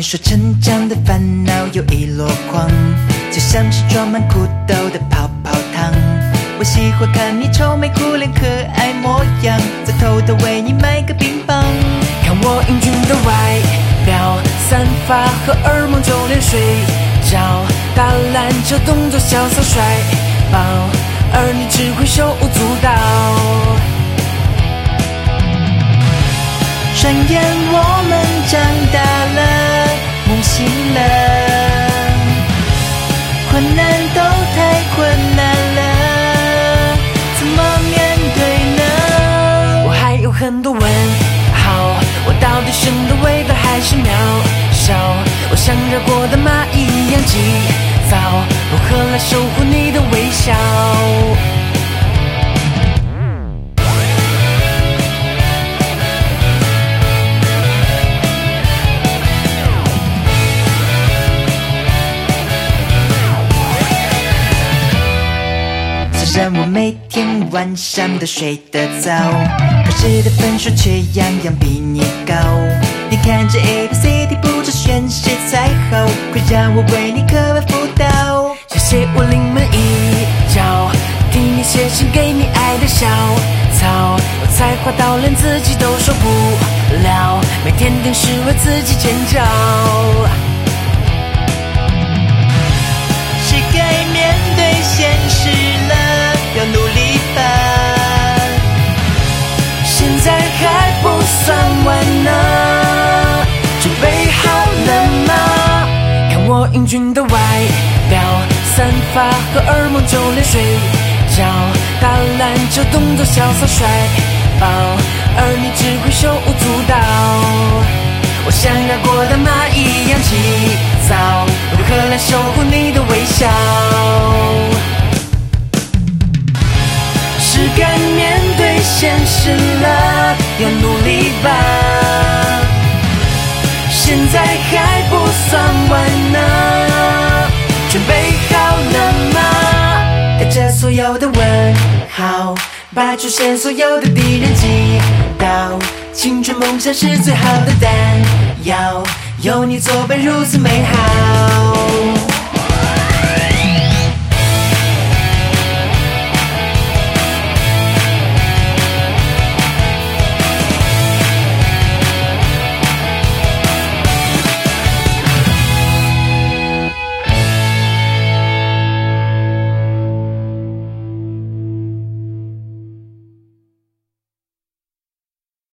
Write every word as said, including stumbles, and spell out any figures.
说成长的烦恼有一箩筐，就像是装满裤兜的泡泡糖。我喜欢看你愁眉苦脸可爱模样，再偷偷为你买个冰棒。 看我英俊的外表，散发荷尔蒙就连睡觉，打篮球动作潇洒帅爆，而你只会手舞足蹈。 转眼我们长大了，梦醒了，困难都太困难了，怎么面对呢？ 我还有很多问号，我到底生的伟大还是渺小？我像热过的蚂蚁一样急躁，如何来守护你的微笑？ 虽然我每天晚上都睡得早，考试的分数却样样比你高。你看这 A B C D 不知选谁才好，快让我为你课外辅导。 谢谢我临门一脚，替你写信给你爱的小草。我才华到连自己都受不了，每天定时为自己尖叫。 是该面对现实了，要努力吧， 现在还不算晚呢，准备好了吗？看我英俊的外表，散发荷尔蒙就连睡觉，打篮球动作潇洒帅爆，而你只会手舞足蹈。我像绕过的蚂蚁一样急躁，如何来守护你的微笑？是该面对现实了，要努力吧，现在还不算晚呢，准备好了吗？ 带着所有的问号，把出现所有的敌人击倒。青春梦想是最好的弹药，有你作伴如此美好。